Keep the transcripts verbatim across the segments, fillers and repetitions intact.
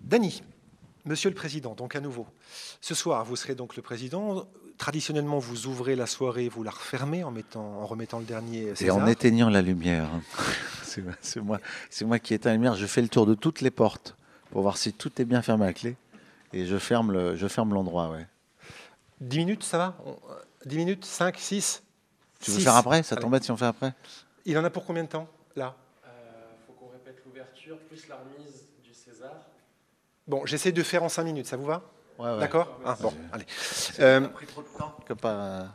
Dany, Monsieur le Président, donc à nouveau. Ce soir, vous serez donc le Président. Traditionnellement, vous ouvrez la soirée, vous la refermez en, mettant, en remettant le dernier César. Et en éteignant la lumière. C'est c'est moi, c'est moi qui éteins la lumière. Je fais le tour de toutes les portes pour voir si tout est bien fermé à clé. Et je ferme le, je ferme l'endroit, ouais. dix minutes, ça va On- dix minutes, cinq, six Tu veux faire après? Ça Allez. t'embête si on fait après? Il en a pour combien de temps, là? Il faut qu'on répète l'ouverture, plus la remise du César. Bon, j'essaie de faire en cinq minutes, ça vous va? Ouais, ouais. D'accord ah, Bon, allez. Ça Euh, a pris trop de temps que pas...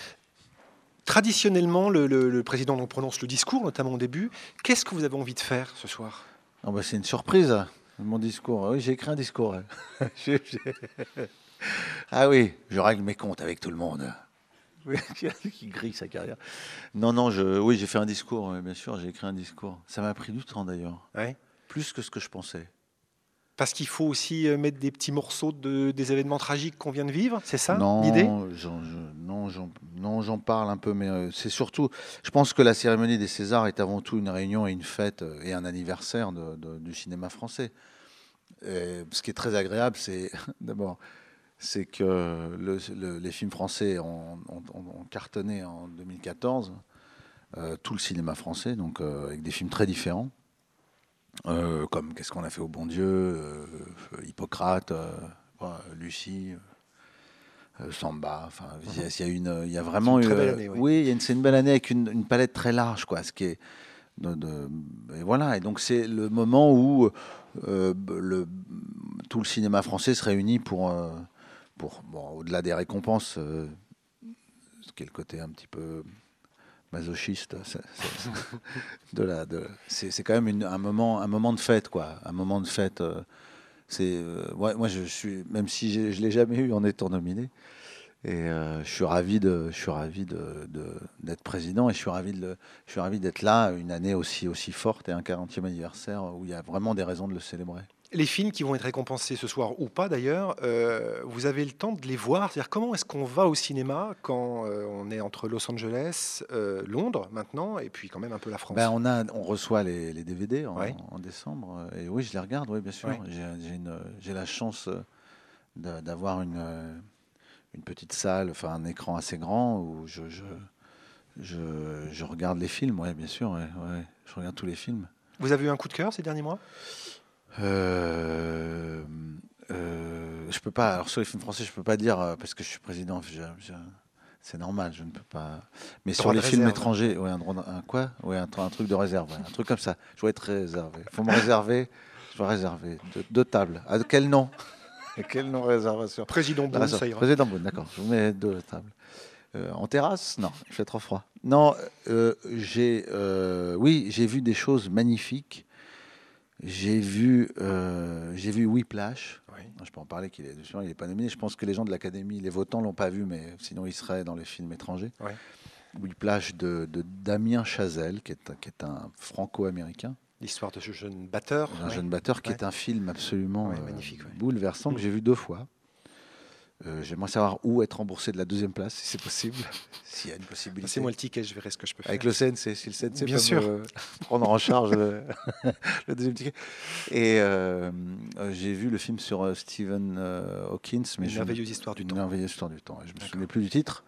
Traditionnellement, le, le- le Président donc, prononce le discours, notamment au début. Qu'est-ce que vous avez envie de faire ce soir? Oh bah c'est une surprise, mon discours. Oui, j'ai écrit un discours. J'ai- j'ai- Ah oui, je règle mes comptes avec tout le monde. Oui, qui grille sa carrière. Non, non, je, oui, j'ai fait un discours, oui, bien sûr, j'ai écrit un discours. Ça m'a pris du temps d'ailleurs, Ouais. plus que ce que je pensais. Parce qu'il faut aussi euh, mettre des petits morceaux de, des événements tragiques qu'on vient de vivre, c'est ça Non, l'idée? j'en, je- non, j'en, non, j'en parle un peu, mais euh, c'est surtout, je pense que la cérémonie des Césars est avant tout une réunion et une fête euh, et un anniversaire de- de- du cinéma français. Et ce qui est très agréable, c'est d'abord, c'est que le- le- les films français ont, ont- ont- ont cartonné en deux mille quatorze, euh, tout le cinéma français, donc euh, avec des films très différents, euh, comme Qu'est-ce qu'on a fait au bon Dieu, euh, Hippocrate, euh, voilà, Lucie. Euh, Samba, enfin, il y a- il y a une, il y a vraiment C'est une très eu, belle euh, année, oui. oui, il y a une- c'est une belle année avec une, une palette très large, quoi, ce qui est, de, de- et voilà, et donc c'est le moment où euh, le, tout le cinéma français se réunit pour, euh, pour bon, au-delà des récompenses, euh, ce qui est le côté un petit peu masochiste, c'est- c'est- de la, de, c'est, c'est quand même une- un moment, un moment de fête, quoi, un moment de fête. euh, c'est, euh, ouais, moi, je suis, même si j'ai- je l'ai jamais eu en étant nominé. Et euh, je suis ravi de, je suis ravi de, de- d'être président et je suis ravi de, le- je suis ravi d'être là une année aussi aussi forte et un quarantième anniversaire où il y a vraiment des raisons de le célébrer. Les films qui vont être récompensés ce soir ou pas d'ailleurs, euh, vous avez le temps de les voir. C'est-à-dire comment est-ce qu'on va au cinéma quand euh, on est entre Los Angeles, euh, Londres maintenant, et puis quand même un peu la France? Ben on a, on reçoit les, les D V D en, Ouais. en décembre et oui je les regarde, oui bien sûr. Ouais. J'ai, j'ai une- j'ai la chance euh, de- d'avoir une, euh, une petite salle, enfin un écran assez grand où je, je, je, je regarde les films, oui bien sûr, ouais, ouais. Je regarde tous les films. Vous avez eu un coup de cœur ces derniers mois? Euh, euh, je peux pas. Alors sur les films français, je peux pas dire euh, parce que je suis président. je- je- c'est normal, je ne peux pas. Mais sur Droit les de films réserve. étrangers, ouais, un droit, de- un quoi? Ouais, un, tr- un truc de réserve, ouais, un truc comme ça. Je dois être réservé. Il faut me réserver. Je dois réserver deux, deux tables. À quel nom? À quel nom réservation? Président La Boone, réserve. ça ira. Président Beaune, d'accord. Je vous mets deux tables. Euh, en terrasse? Non, il fait trop froid. Non, euh, j'ai, euh, oui, j'ai vu des choses magnifiques. J'ai vu, euh, j'ai vu Whiplash. Oui. Je peux en parler, qu'il est, il n'est pas nominé. Je pense que les gens de l'Académie, les votants, l'ont pas vu, mais sinon il serait dans les films étrangers. Ouais. Whiplash de, de Damien Chazelle, qui est, un- qui est un franco-américain, L'histoire de ce jeune batteur. un ouais. jeune batteur, qui Ouais. est un film absolument Ouais, euh, magnifique, ouais. bouleversant, que Mm. j'ai vu deux fois. Euh, J'aimerais savoir où être remboursé de la deuxième place, si c'est possible, s'il y a une possibilité. Passez-moi le ticket, je verrai ce que je peux Avec faire. le C N C, si le C N C Bien peut sûr. me prendre en charge le, le deuxième ticket. Et euh, euh, j'ai vu le film sur euh, Stephen euh, Hawking, mais Une je- merveilleuse histoire du une temps. merveilleuse histoire du temps. Je me D'accord. souvenais plus du titre.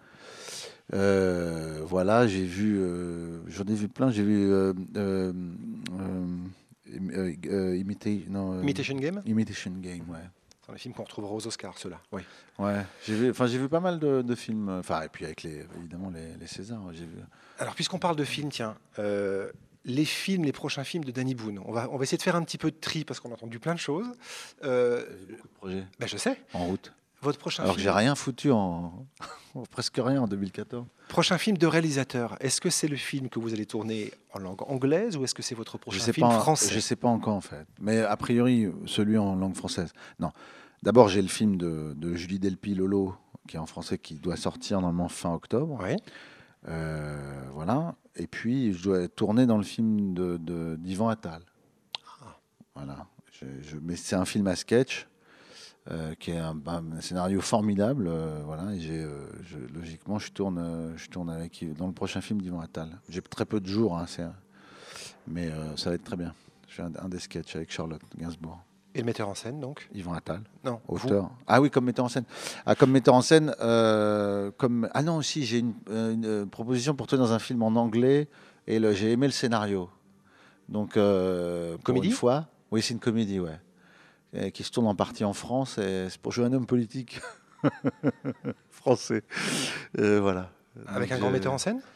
Euh, voilà, j'ai vu, euh, j'en ai vu plein. J'ai vu euh, euh, euh, euh, euh, Imita- non, euh, Imitation Game, Imitation Game, ouais. c'est un film qu'on retrouvera aux Oscars, ceux-là. Oui. Ouais, j'ai vu, enfin j'ai vu pas mal de, de films, enfin et puis avec les, évidemment les, les Césars, j'ai vu. Alors, puisqu'on parle de films, tiens, euh, les films, les prochains films de Danny Boone, on va, on va essayer de faire un petit peu de tri parce qu'on a entendu plein de choses. Euh, Beaucoup de projets ben, je sais, en route. votre prochain Alors que j'ai film, rien foutu en, presque rien en deux mille quatorze. prochain film de réalisateur, est-ce que c'est le film que vous allez tourner en langue anglaise ou est-ce que c'est votre Je prochain sais film pas, français? je sais pas encore en fait, mais a priori celui en langue française. Non, d'abord j'ai le film de, de Julie Delpy, Lolo, qui est en français, qui doit sortir normalement fin octobre. Oui. Euh, voilà. Et puis je dois tourner dans le film de, de- d'Yvan Attal. Ah. Voilà. Je- je- mais c'est un film à sketch. euh, qui est un, un scénario formidable, euh, voilà. Et j'ai, euh, je- logiquement, je tourne, euh, je tourne avec dans le prochain film d'Yvan Attal. J'ai très peu de jours, hein, c'est, mais euh, ça va être très bien. Je fais un, un des sketchs avec Charlotte Gainsbourg. Et le metteur en scène, donc? Yvan Attal, Non, vous. auteur. Ah oui, comme metteur en scène. Ah, comme metteur en scène, euh, comme... Ah non, aussi, j'ai une, une, euh, proposition pour toi dans un film en anglais, et le- j'ai aimé le scénario. Donc, euh, pour Comédie? une fois, oui, c'est une comédie, ouais, et qui se tourne en partie en France, et c'est pour jouer un homme politique français. Euh, voilà. Avec Donc, un grand metteur en je- scène?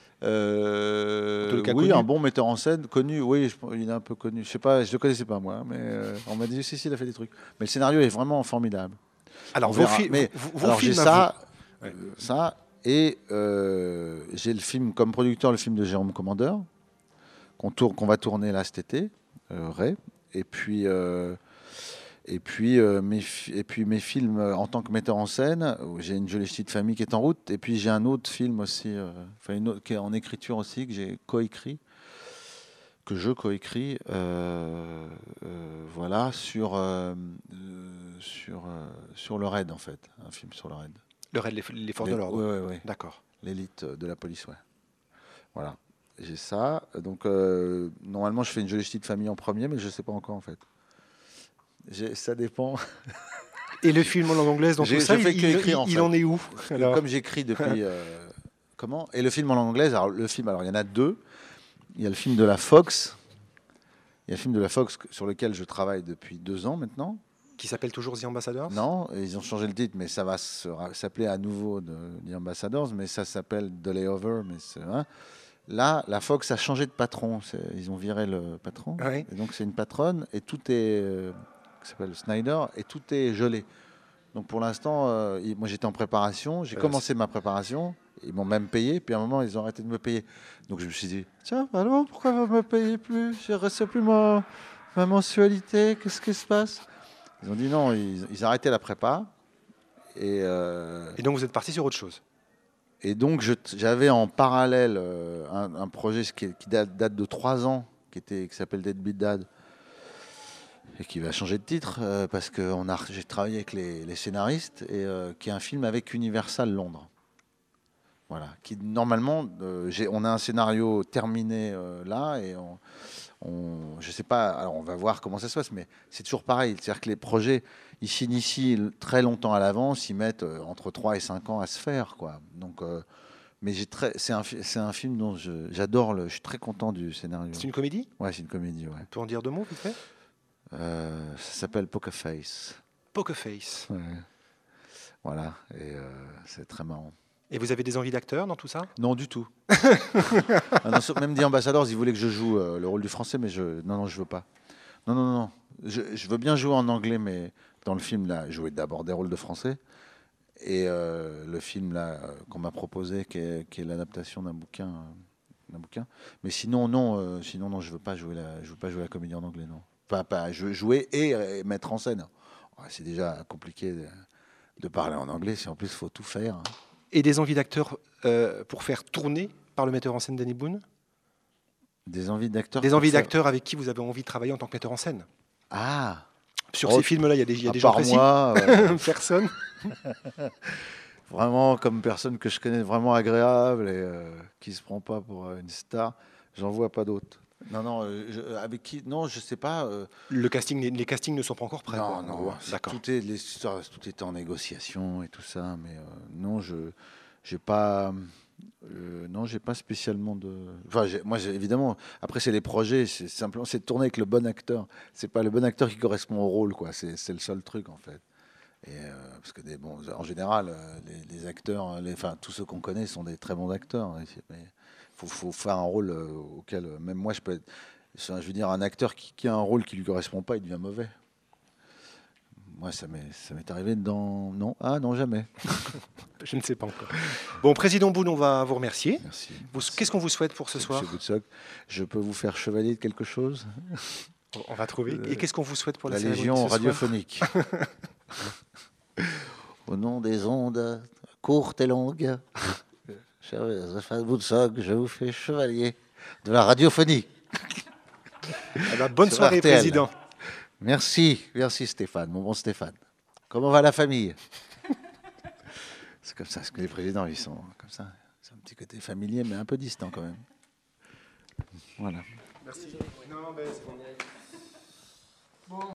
En tous Euh, les cas, oui, connu? un bon metteur en scène, connu, oui, je- il est un peu connu. Je sais pas, je le connaissais pas moi, mais euh, on m'a dit si, si, il a fait des trucs. Mais le scénario est vraiment formidable. Alors, On vos, verra. fi- Mais vos- vos alors j'ai films à vous. ça, Ouais. euh, ça, et euh, j'ai le film comme producteur, le film de Jérôme Commandeur qu'on tourne, qu'on va tourner là cet été, euh, Ray. Et puis euh, et puis euh, mes fi- et puis mes films euh, en tant que metteur en scène. Où j'ai une jolie petite famille qui est en route. Et puis j'ai un autre film aussi, euh, enfin une autre qui est en écriture aussi que j'ai coécrit, que je coécris, euh, euh, voilà, sur euh, euh, sur euh, sur le raid en fait, un film sur le raid. Le raid, les, les forces Les- de l'ordre. ouais, ouais, ouais. D'accord. L'élite de la police, ouais. Voilà. J'ai ça. Donc, euh, normalement, je fais une jolie petite famille en premier, mais je ne sais pas encore, en fait. J'ai- Ça dépend. Et le film en langue anglaise, dans J'ai- tout ça, je fais il, que il- écrire, en il fait. en est où Parce que alors? comme j'écris depuis... euh, comment? Et le film en langue anglaise, alors le film, alors il y en a deux. Il y a le film de la Fox. Il y a le film de la Fox sur lequel je travaille depuis deux ans maintenant. Qui s'appelle toujours The Ambassadors? Non, ils ont changé le titre, mais ça va se ra- s'appeler à nouveau de, The Ambassadors, mais ça s'appelle The Layover. Mais c'est, hein. Là, la Fox a changé de patron. C'est- Ils ont viré le patron. Oui. Et donc, c'est une patronne et tout est. euh, qui s'appelle Snyder et tout est gelé. Donc, pour l'instant, euh, il- moi j'étais en préparation. J'ai Euh, commencé ma préparation. Ils m'ont même payé. Puis à un moment, ils ont arrêté de me payer. Donc, je me suis dit tiens, alors pourquoi vous ne me payez plus? Je ne reçois plus ma, ma mensualité. Qu'est-ce qui se passe? Ils ont dit non. Ils, ils arrêtaient la prépa. Et. euh, Et donc, vous êtes parti sur autre chose? Et donc, je- j'avais en parallèle euh, un, un projet qui, qui date, date de trois ans, qui, était, qui s'appelle Deadbeat Dad, et qui va changer de titre, euh, parce que on a, j'ai travaillé avec les, les scénaristes, et euh, qui est un film avec Universal Londres. Voilà. Qui, normalement, euh, j'ai- on a un scénario terminé euh, là, et on, on- je sais pas, alors on va voir comment ça se passe, mais c'est toujours pareil. C'est-à-dire que les projets, ils s'initient très longtemps à l'avance, ils mettent euh, entre trois et cinq ans à se faire, quoi. Donc, euh, mais j'ai très, c'est un, fi- c'est un film dont je- j'adore, le, je suis très content du scénario. C'est une comédie? Ouais, c'est une comédie, ouais. On peut en dire deux mots, vite fait? Euh, ça s'appelle Poker Face. Poker Face. Ouais. Voilà, et euh, c'est très marrant. Et vous avez des envies d'acteurs dans tout ça? Non, du tout. Ah non, sauf- même dit Ambassadors, ils voulaient que je joue euh, le rôle du français, mais je, non, non, je veux pas. Non, non, non. Je, je veux bien jouer en anglais, mais dans le film, là, jouer d'abord des rôles de français. Et euh, le film là euh, qu'on m'a proposé, qui est, qui est l'adaptation d'un bouquin, euh, d'un bouquin. Mais sinon, non, euh, sinon, non, je veux pas jouer la, je veux pas jouer la comédie en anglais, non. Pas, pas, je veux jouer et, euh, mettre en scène. Ouais, c'est déjà compliqué de, de parler en anglais, si en plus il faut tout faire, hein. Et des envies d'acteurs euh, pour faire tourner par le metteur en scène Danny Boone? Des envies d'acteurs. Des pour envies faire- d'acteurs avec qui vous avez envie de travailler en tant que metteur en scène? Ah. Sur Oh, ces films-là, il y a des, il y a à des gens part précis? moi, euh, Personne? vraiment comme personne que je connais, vraiment agréable et euh, qui se prend pas pour euh, une star. J'en vois pas d'autres. Non, non, euh, je- avec qui? Non, je sais pas. euh, Le casting, les, les castings ne sont pas encore prêts. non, quoi, en non, gros. c'est- D'accord. Tout est, les histoires, tout est en négociation et tout ça, mais euh, non, je, j'ai pas, euh, non, j'ai pas spécialement de. Enfin, j'ai- moi, j'ai- évidemment, après c'est les projets, c'est simplement, c'est de tourner avec le bon acteur. C'est pas le bon acteur qui correspond au rôle, quoi. C'est, c'est le seul truc en fait. Et euh, parce que des bons, en général, euh, les, les acteurs, les, enfin, tous ceux qu'on connaît sont des très bons acteurs. hein, Mais faut, faut faire un rôle euh, auquel, euh, même moi, je peux être. Je veux dire, un acteur qui, qui a un rôle qui lui correspond pas, il devient mauvais. Moi, ça m'est, ça m'est arrivé dans. Non, ah non, jamais. Je ne sais pas encore. Bon, Président Boone, on va vous remercier. Merci. Vous- Qu'est-ce qu'on vous souhaite pour ce soir? Monsieur Boutsock, je peux vous faire chevalier de quelque chose? On va trouver. Euh, Et qu'est-ce qu'on vous souhaite pour la, La cérémonie Légion de ce soir? radiophonique. Au nom des ondes courtes et longues, cher Stéphane Boutsock, je vous fais chevalier de la radiophonie. Eh ben, bonne Sur soirée, R T L. Président. Merci, merci Stéphane, mon bon Stéphane. Comment va la famille? C'est comme ça, parce que les présidents, ils sont comme ça. C'est un petit côté familier, mais un peu distant quand même. Voilà. Merci. Non, mais c'est bon.